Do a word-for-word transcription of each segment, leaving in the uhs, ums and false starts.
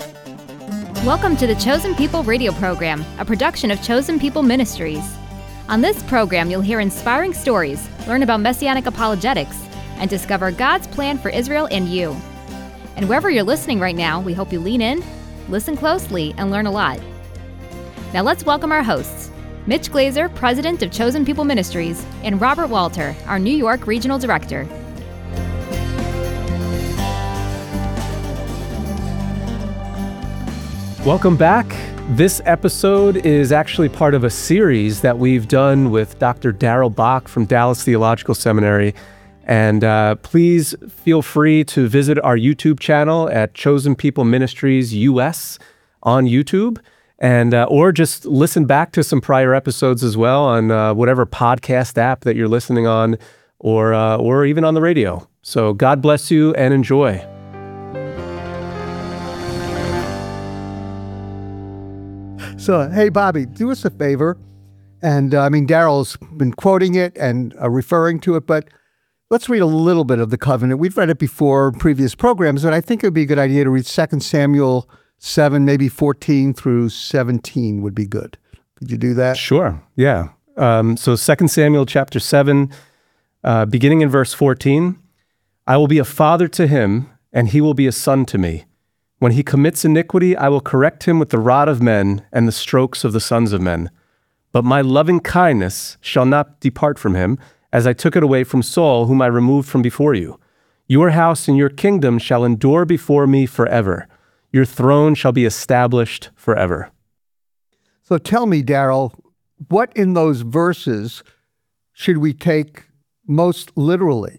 Welcome to the Chosen People radio program, a production of Chosen People Ministries. On this program, you'll hear inspiring stories, learn about messianic apologetics, and discover God's plan for Israel and you. And wherever you're listening right now, we hope you lean in, listen closely, and learn a lot. Now let's welcome our hosts, Mitch Glazer, President of Chosen People Ministries, and Robert Walter, our New York Regional Director. Welcome back. This episode is actually part of a series that we've done with Doctor Darrell Bock from Dallas Theological Seminary. And uh, please feel free to visit our YouTube channel at Chosen People Ministries U S on YouTube, and uh, or just listen back to some prior episodes as well on uh, whatever podcast app that you're listening on, or uh, or even on the radio. So God bless you and enjoy. So, hey, Bobby, do us a favor. And uh, I mean, Darrell's been quoting it and uh, referring to it, but let's read a little bit of the covenant. We've read it before in previous programs, and I think it would be a good idea to read Second Samuel seven, maybe fourteen through seventeen would be good. Could you do that? Sure, yeah. Um, so Second Samuel chapter seven, uh, beginning in verse fourteen, I will be a father to him, and he will be a son to me. When he commits iniquity, I will correct him with the rod of men and the strokes of the sons of men. But my loving kindness shall not depart from him, as I took it away from Saul, whom I removed from before you. Your house and your kingdom shall endure before me forever. Your throne shall be established forever. So tell me, Darrell, what in those verses should we take most literally?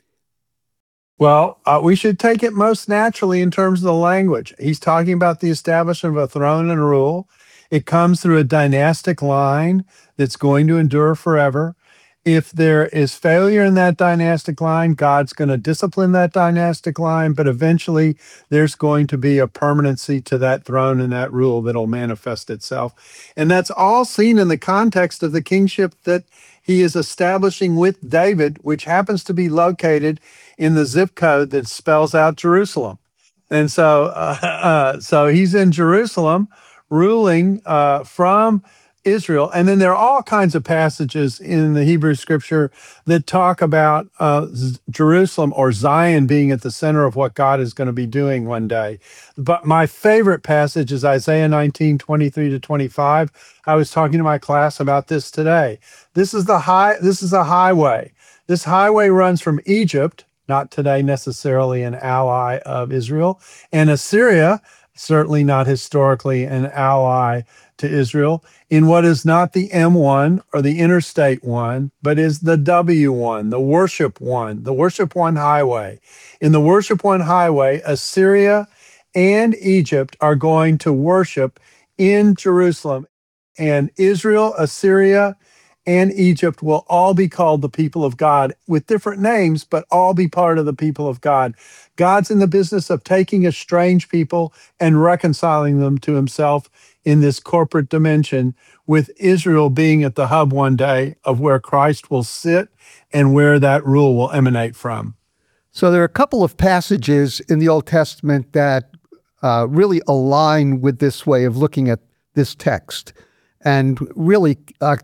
Well, uh, we should take it most naturally in terms of the language. He's talking about the establishment of a throne and rule. It comes through a dynastic line that's going to endure forever. If there is failure in that dynastic line, God's going to discipline that dynastic line, but eventually there's going to be a permanency to that throne and that rule that'll manifest itself. And that's all seen in the context of the kingship that he is establishing with David, which happens to be located in the zip code that spells out Jerusalem. And so uh, uh, so he's in Jerusalem ruling uh, from Israel. And then there are all kinds of passages in the Hebrew scripture that talk about uh, Jerusalem or Zion being at the center of what God is going to be doing one day. But my favorite passage is Isaiah nineteen, twenty-three to twenty-five. I was talking to my class about this today. This is the high, this is a highway. This highway runs from Egypt, not today necessarily an ally of Israel, and Assyria, certainly not historically an ally to Israel, in what is not the M one or the Interstate one, but is the W one, the Worship one, the Worship one highway. In the Worship one highway, Assyria and Egypt are going to worship in Jerusalem, and Israel, Assyria, and Egypt will all be called the people of God with different names, but all be part of the people of God. God's in the business of taking a strange people and reconciling them to himself in this corporate dimension, with Israel being at the hub one day of where Christ will sit and where that rule will emanate from. So there are a couple of passages in the Old Testament that uh, really align with this way of looking at this text and really uh,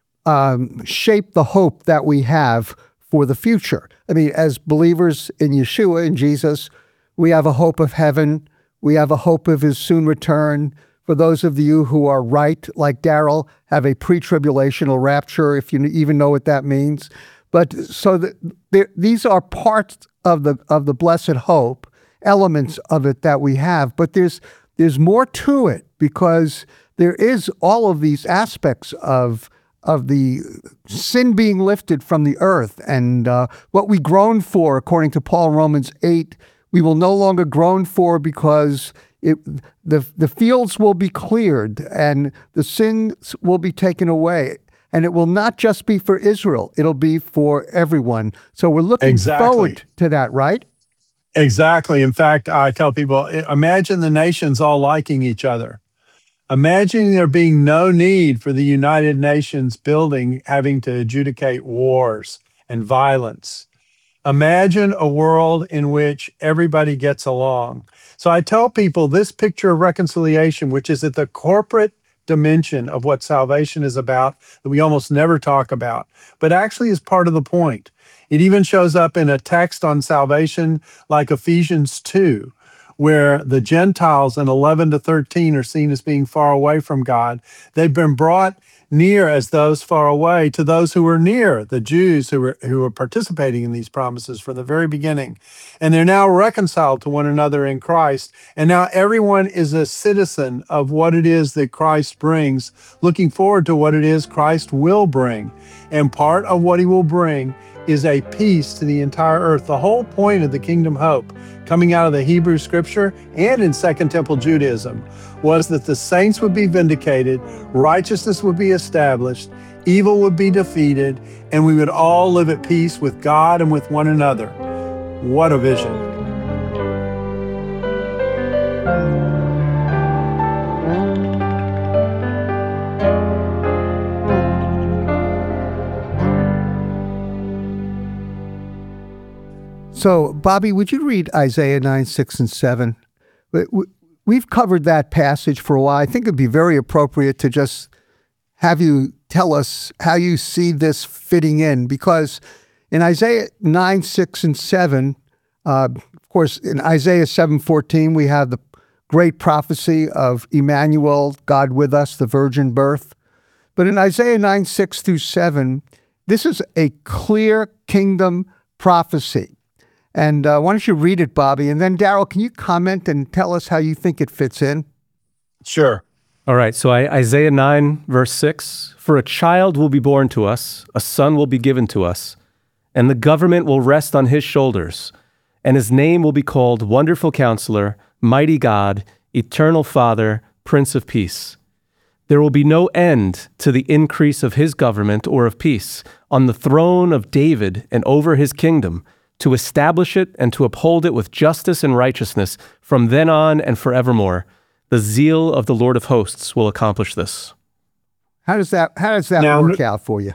um, shape the hope that we have for the future. I mean, as believers in Yeshua, in Jesus, we have a hope of heaven. We have a hope of his soon return. For those of you who are right, like Darrell, have a pre-tribulational rapture, if you even know what that means. But so that these are parts of the of the blessed hope, elements of it that we have. But there's there's more to it, because there is all of these aspects of of the sin being lifted from the earth, and uh, what we groan for, according to Paul in Romans eight, we will no longer groan for, because it, the the fields will be cleared and the sins will be taken away. And it will not just be for Israel, it'll be for everyone. So we're looking exactly. forward to that, right? Exactly. In fact, I tell people, imagine the nations all liking each other. Imagine there being no need for the United Nations building having to adjudicate wars and violence. Imagine a world in which everybody gets along. So I tell people this picture of reconciliation, which is at the corporate dimension of what salvation is about, that we almost never talk about, but actually is part of the point. It even shows up in a text on salvation like Ephesians two, where the Gentiles in eleven to thirteen are seen as being far away from God. They've been brought near as those far away to those who were near, the Jews who were who were participating in these promises from the very beginning. And they're now reconciled to one another in Christ. And now everyone is a citizen of what it is that Christ brings, looking forward to what it is Christ will bring. And part of what he will bring is a peace to the entire earth. The whole point of the kingdom hope, coming out of the Hebrew scripture and in Second Temple Judaism, was that the saints would be vindicated, righteousness would be established, evil would be defeated, and we would all live at peace with God and with one another. What a vision. So, Bobby, would you read Isaiah nine, six, and seven? We've covered that passage for a while. I think it'd be very appropriate to just have you tell us how you see this fitting in, because in Isaiah nine, six, and seven, uh, of course, in Isaiah seven fourteen, we have the great prophecy of Emmanuel, God with us, the virgin birth. But in Isaiah nine, six through seven, this is a clear kingdom prophecy. And uh, why don't you read it, Bobby? And then, Daryl, can you comment and tell us how you think it fits in? Sure. All right, so I, Isaiah nine, verse six, "For a child will be born to us, a son will be given to us, and the government will rest on his shoulders, and his name will be called Wonderful Counselor, Mighty God, Eternal Father, Prince of Peace. There will be no end to the increase of his government or of peace on the throne of David and over his kingdom, to establish it and to uphold it with justice and righteousness from then on and forevermore. The zeal of the Lord of hosts will accomplish this." How does that how does that Now, work out for you?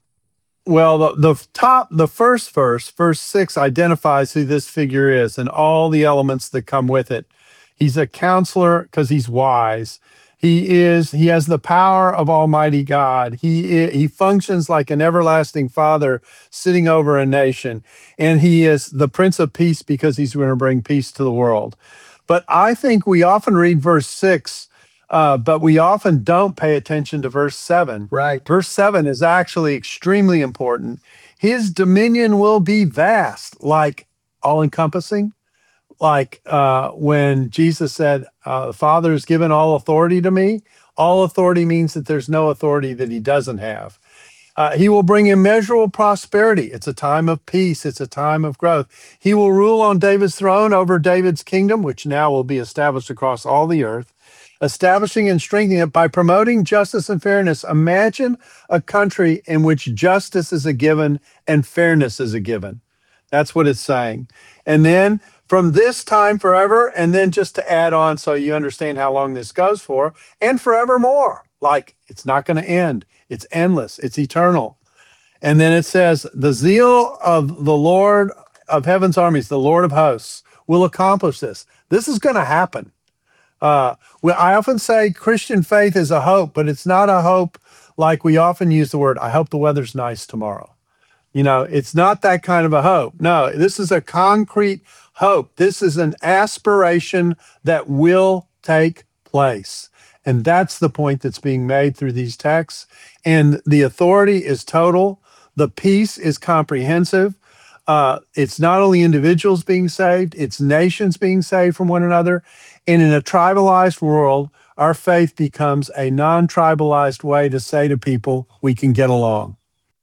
Well, the, the top, the first verse, verse six, identifies who this figure is and all the elements that come with it. He's a counselor because he's wise. He is, he has the power of Almighty God. He, he functions like an everlasting Father sitting over a nation. And he is the Prince of Peace because he's going to bring peace to the world. But I think we often read verse six, uh, but we often don't pay attention to verse seven. Right. Verse seven is actually extremely important. His dominion will be vast, like all-encompassing. Like uh, when Jesus said, uh, the Father has given all authority to me. All authority means that there's no authority that he doesn't have. Uh, he will bring immeasurable prosperity. It's a time of peace. It's a time of growth. He will rule on David's throne over David's kingdom, which now will be established across all the earth, establishing and strengthening it by promoting justice and fairness. Imagine a country in which justice is a given and fairness is a given. That's what it's saying. And then from this time forever, and then just to add on so you understand how long this goes for, and forevermore. Like, it's not going to end. It's endless. It's eternal. And then it says, the zeal of the Lord of heaven's armies, the Lord of hosts, will accomplish this. This is going to happen. Uh, well, I often say Christian faith is a hope, but it's not a hope like we often use the word, I hope the weather's nice tomorrow. You know, it's not that kind of a hope. No, this is a concrete hope. This is an aspiration that will take place. And that's the point that's being made through these texts. And the authority is total. The peace is comprehensive. Uh, it's not only individuals being saved, it's nations being saved from one another. And in a tribalized world, our faith becomes a non-tribalized way to say to people, we can get along.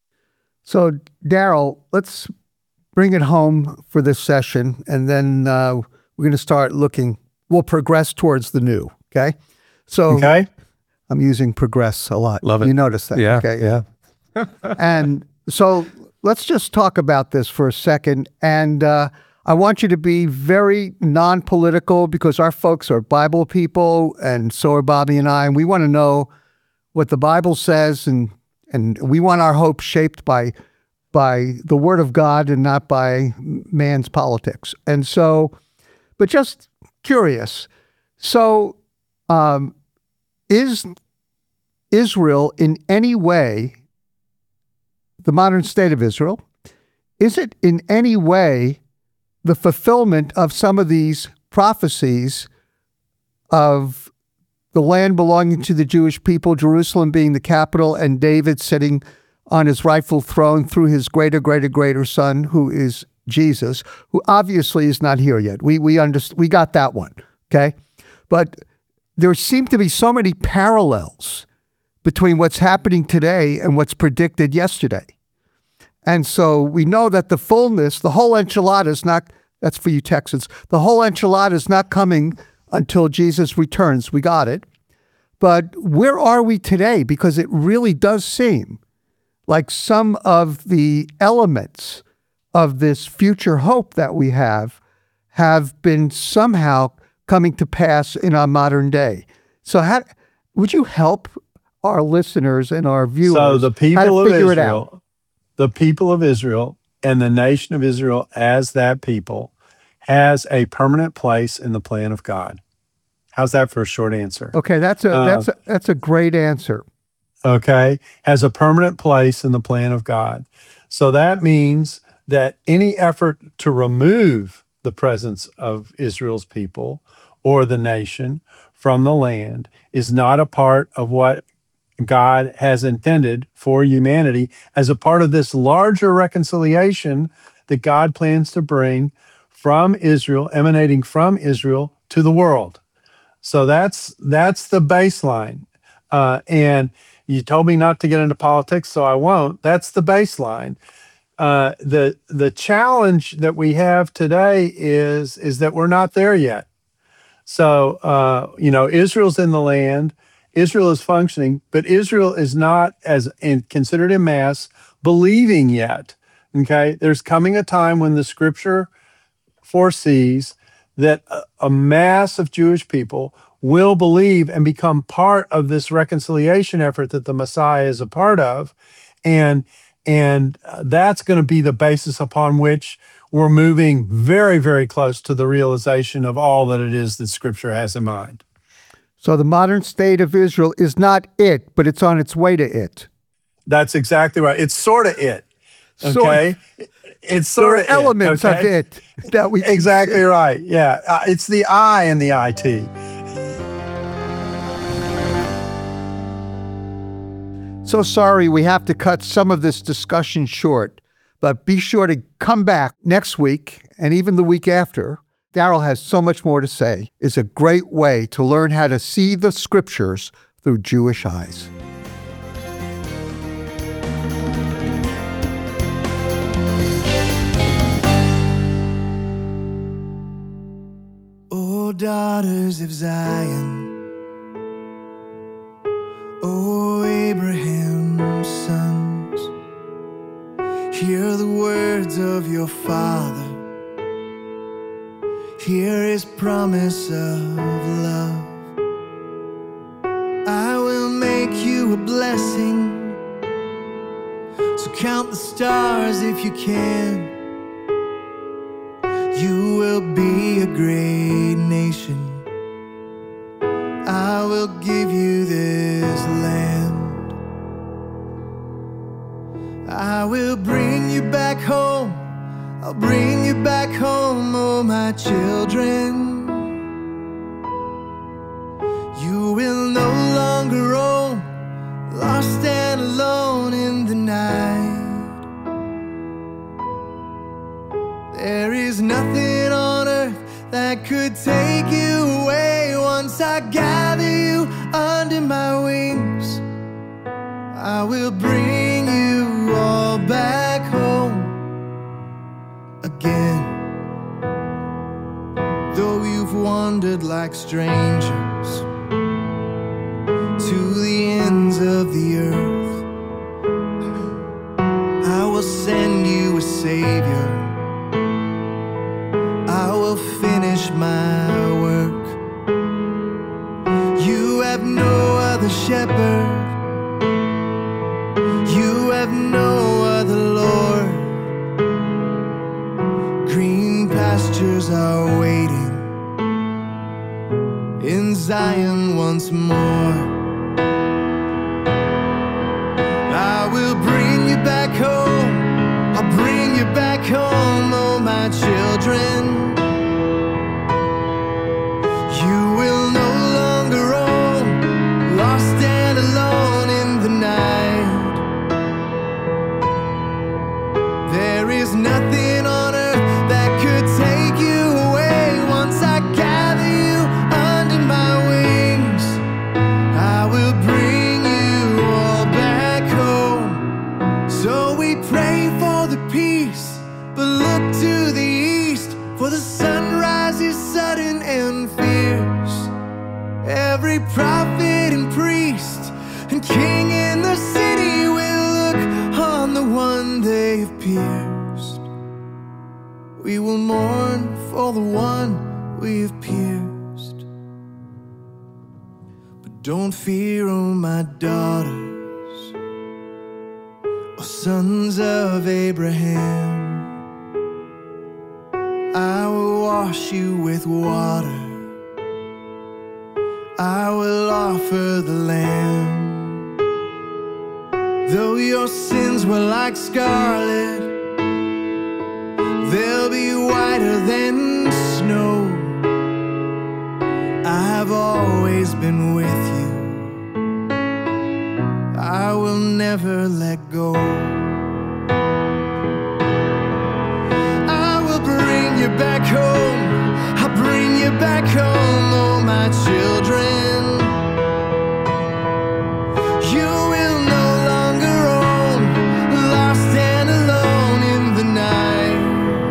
So, Daryl, let's bring it home for this session, and then uh, we're going to start looking. We'll progress towards the new, okay? So, okay. I'm using progress a lot. Love it. You notice that, Yeah, okay? yeah. And so let's just talk about this for a second, and uh, I want you to be very non-political because our folks are Bible people, and so are Bobby and I, and we want to know what the Bible says, and and we want our hope shaped by by the Word of God and not by man's politics. And so, but just curious. So, um, is Israel in any way, the modern state of Israel, is it in any way the fulfillment of some of these prophecies of the land belonging to the Jewish people, Jerusalem being the capital, and David sitting on his rightful throne through his greater, greater, greater son, who is Jesus, who obviously is not here yet. We we underst- we got that one, okay? But there seem to be so many parallels between what's happening today and what's predicted yesterday. And so we know that the fullness, the whole enchilada is not, that's for you Texans, the whole enchilada is not coming until Jesus returns. We got it. But where are we today? Because it really does seem like some of the elements of this future hope that we have have been somehow coming to pass in our modern day. So how, would you help our listeners and our viewers so the people how to of figure Israel, it out? The people of Israel and the nation of Israel as that people has a permanent place in the plan of God. How's that for a short answer? Okay, that's a Uh, that's a, that's a great answer. Okay, has a permanent place in the plan of God. So that means that any effort to remove the presence of Israel's people or the nation from the land is not a part of what God has intended for humanity as a part of this larger reconciliation that God plans to bring from Israel, emanating from Israel to the world. So that's that's the baseline. Uh, and you told me not to get into politics, so I won't. That's the baseline. Uh, the the challenge that we have today is is that we're not there yet. So uh, you know, Israel's in the land, Israel is functioning, but Israel is not as in, considered in mass believing yet. Okay, there's coming a time when the Scripture foresees that a, a mass of Jewish people will believe and become part of this reconciliation effort that the Messiah is a part of, and and uh, that's going to be the basis upon which we're moving very, very close to the realization of all that it is that Scripture has in mind. So the modern state of Israel is not it, but it's on its way to it. That's exactly right. It's sort of it. Okay, Sort- it's sort There of are elements it, okay? of it that we Exactly right. Yeah, uh, it's the I in the I T. So sorry we have to cut some of this discussion short, but be sure to come back next week and even the week after. Darrell has so much more to say. It's a great way to learn how to see the Scriptures through Jewish eyes. O daughters of Zion, O Abraham's sons, hear the words of your father, hear his promise of love. I will make you a blessing, so count the stars if you can. You will be a great nation. I will give you this land. I will bring you back home. I'll bring you back home, oh my children. You will no longer roam, lost and alone in the night. There is nothing on earth that could take you away. Once I gather you under my wings, I will bring you all back home again. Though you've wandered like strangers to the ends of the earth, I will send you a Savior. I will finish my work. You have no other shepherd. You have no other Lord. Green pastures are waiting. Zion once more. I will bring you back home. I'll bring you back home, oh my children. You will no longer roam, lost and alone in the night. There is nothing on earth that could take you away. Once I gather you under my wings, I will bring you all back home. So we pray for the peace, but look to the east, for the sunrise is sudden and fierce. Every prophet and priest and king in the city will look on the one they've pierced. We will mourn for the one we've pierced. But don't fear, oh my daughters, oh sons of Abraham. I will wash you with water, I will offer the Lamb. Though your sins were like scarlet, they'll be whiter than snow. I've always been with you, I will never let go. I will bring you back home, I'll bring you back home, oh my children. You will no longer roam, lost and alone in the night.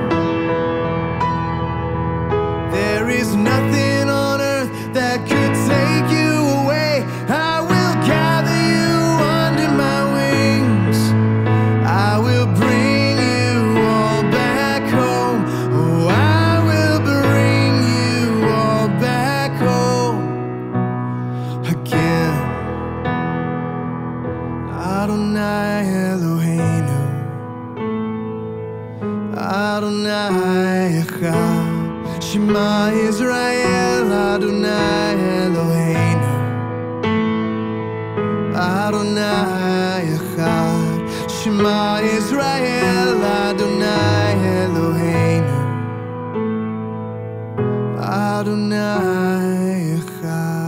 There is nothing on earth that could take you away. I will gather you under my wings, I will bring you all back home. Oh, I will bring you all back home again. Adonai Eloheinu, Adonai Echad, Shema Israel, Adonai Eloheinu, Adonai Echad, Shema Israel, Adonai Eloheinu, Adonai Echad.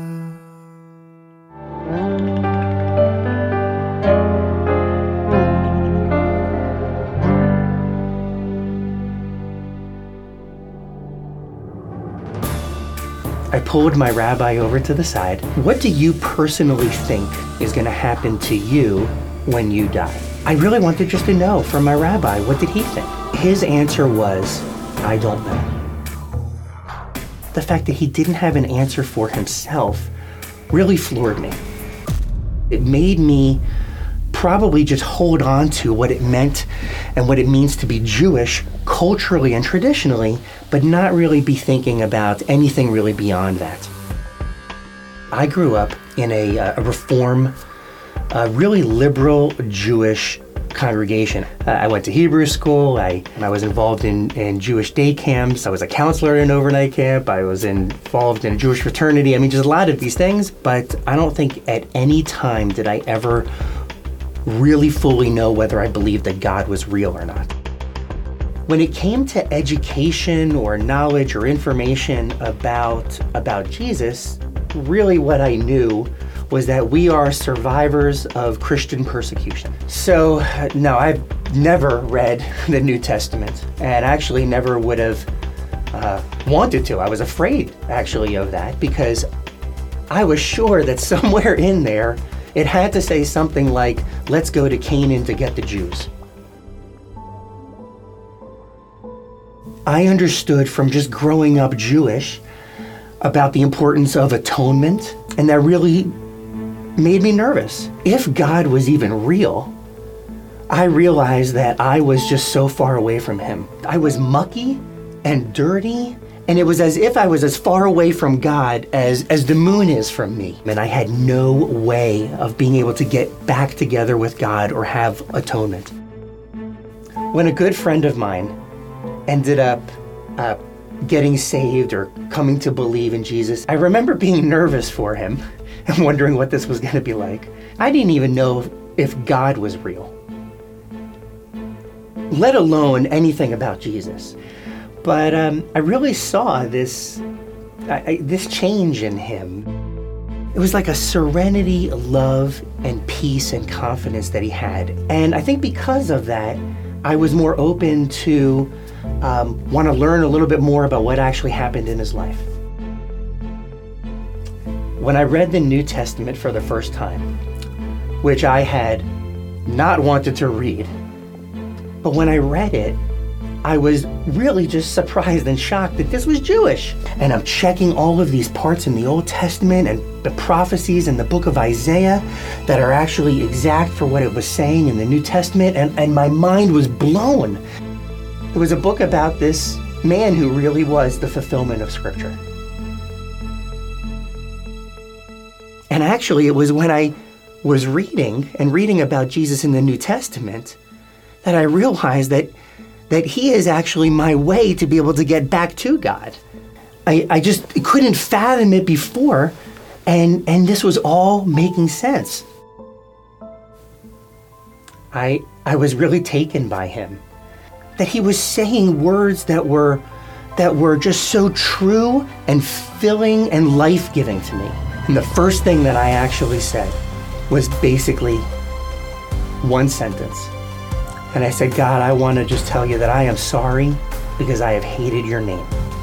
I pulled my rabbi over to the side. What do you personally think is going to happen to you when you die? I really wanted just to know from my rabbi, what did he think? His answer was, I don't know. The fact that he didn't have an answer for himself really floored me. It made me probably just hold on to what it meant and what it means to be Jewish culturally and traditionally, but not really be thinking about anything really beyond that. I grew up in a, a reform, a really liberal Jewish congregation. Uh, I went to Hebrew school, I, I was involved in, in Jewish day camps, I was a counselor in an overnight camp, I was involved in a Jewish fraternity, I mean just a lot of these things, but I don't think at any time did I ever really fully know whether I believed that God was real or not. When it came to education or knowledge or information about, about Jesus, really what I knew was that we are survivors of Christian persecution. So, no, I've never read the New Testament, and actually never would have uh, wanted to. I was afraid, actually, of that, because I was sure that somewhere in there, it had to say something like, let's go to Canaan to get the Jews. I understood from just growing up Jewish about the importance of atonement, and that really made me nervous. If God was even real, I realized that I was just so far away from him. I was mucky and dirty, and it was as if I was as far away from God as, as the moon is from me. And I had no way of being able to get back together with God or have atonement. When a good friend of mine ended up uh, getting saved or coming to believe in Jesus, I remember being nervous for him and wondering what this was going to be like. I didn't even know if God was real, let alone anything about Jesus. But um, I really saw this, I, I, this change in him. It was like a serenity, love, and peace and confidence that he had. And I think because of that, I was more open to um, want to learn a little bit more about what actually happened in his life. When I read the New Testament for the first time, which I had not wanted to read, but when I read it, I was really just surprised and shocked that this was Jewish. And I'm checking all of these parts in the Old Testament and the prophecies in the book of Isaiah that are actually exact for what it was saying in the New Testament, and, and my mind was blown. It was a book about this man who really was the fulfillment of Scripture. And actually, it was when I was reading and reading about Jesus in the New Testament that I realized that that he is actually my way to be able to get back to God. I, I just couldn't fathom it before, and, and this was all making sense. I, I was really taken by him, that he was saying words that were, that were just so true and filling and life-giving to me. And the first thing that I actually said was basically one sentence. And I said, God, I want to just tell you that I am sorry because I have hated your name.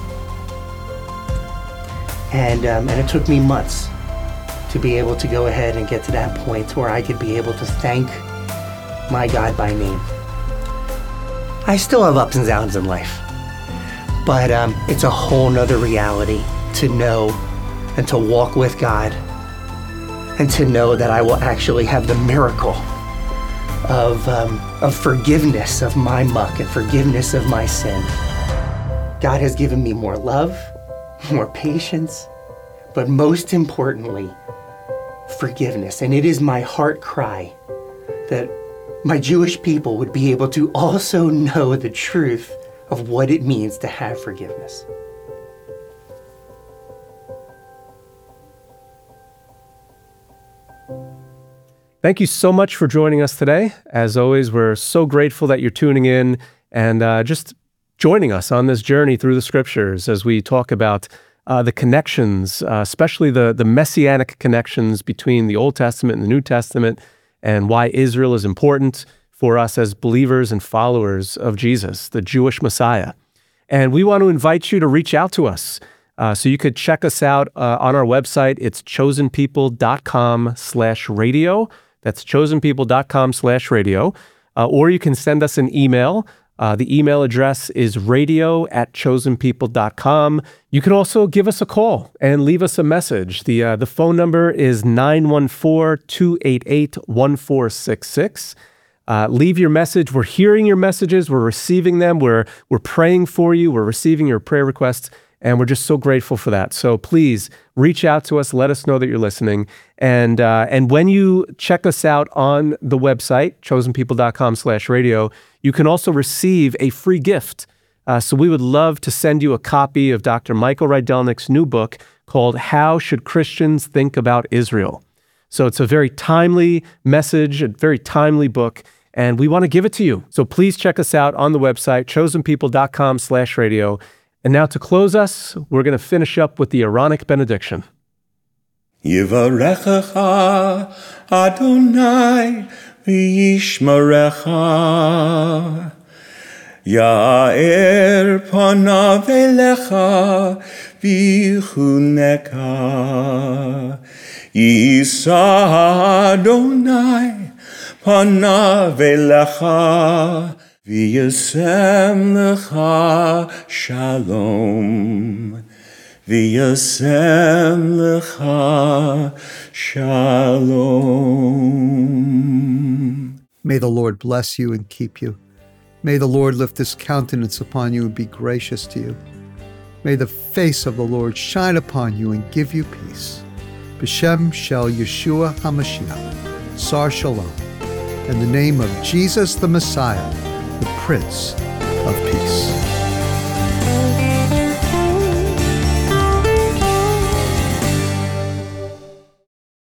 And, um, and it took me months to be able to go ahead and get to that point where I could be able to thank my God by name. I still have ups and downs in life, but um, it's a whole nother reality to know and to walk with God and to know that I will actually have the miracle of, um, of forgiveness of my muck and forgiveness of my sin. God has given me more love, more patience, but most importantly, forgiveness. And it is my heart cry that my Jewish people would be able to also know the truth of what it means to have forgiveness. Thank you so much for joining us today. As always, we're so grateful that you're tuning in and uh, just joining us on this journey through the Scriptures as we talk about uh, the connections, uh, especially the, the messianic connections between the Old Testament and the New Testament, and why Israel is important for us as believers and followers of Jesus, the Jewish Messiah. And we want to invite you to reach out to us. Uh, so you could check us out uh, on our website. It's chosenpeople.com slash radio. That's chosenpeople.com slash radio. Uh, or you can send us an email. Uh, the email address is radio at chosenpeople dot com. You can also give us a call and leave us a message. The, uh, the phone number is nine one four, two eight eight, one four six six. Uh, leave your message. We're hearing your messages. We're receiving them. We're, we're praying for you. We're receiving your prayer requests. And we're just so grateful for that. So please reach out to us. Let us know that you're listening. And uh, and when you check us out on the website, chosenpeople.com slash radio, you can also receive a free gift. Uh, so we would love to send you a copy of Doctor Michael Rydelnik's new book called How Should Christians Think About Israel? So it's a very timely message, a very timely book, and we want to give it to you. So please check us out on the website, chosenpeople.com slash radio. And now to close us, we're going to finish up with the Aaronic benediction. Yivarechecha Adonai v'yishmerecha Ya'er panav elecha v'chuneka Yisa Adonai panav elecha V'yasem lecha shalom, v'yasem lecha shalom. May the Lord bless you and keep you. May the Lord lift his countenance upon you and be gracious to you. May the face of the Lord shine upon you and give you peace. B'Shem Shel Yeshua HaMashiach, Sar Shalom. In the name of Jesus the Messiah, the Prince of Peace.